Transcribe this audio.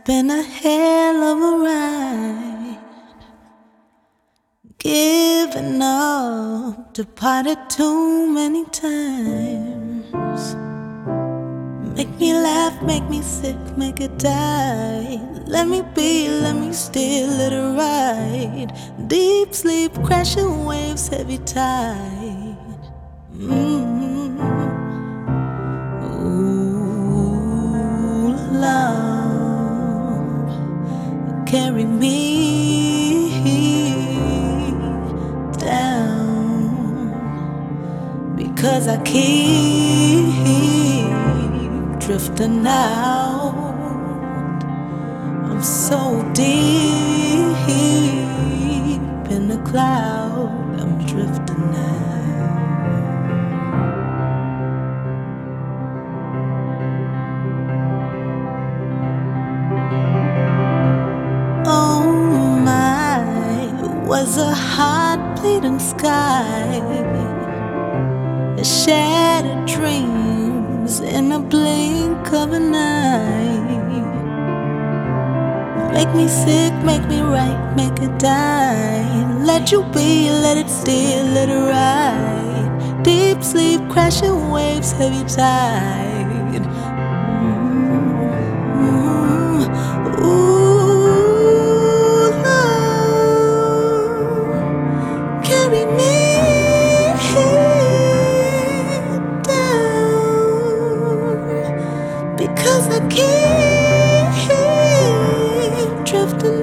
been a hell of a ride, giving up, departed too many times. Make me laugh, make me sick, make it die. Let me be, let me steal, let it ride. Deep sleep, crashing waves, heavy tide. Ooh, love, carry me down, because I keep drifting out. I'm so deep in the cloud, I'm drifting out. Oh my, it was a heart bleeding sky, a shattered dreams in a blink of an eye. Make me sick, make me right, make it die. Let you be, let it steal, let it ride. Deep sleep, crashing waves, heavy tide. Ooh, love, carry me down, because I keep drifting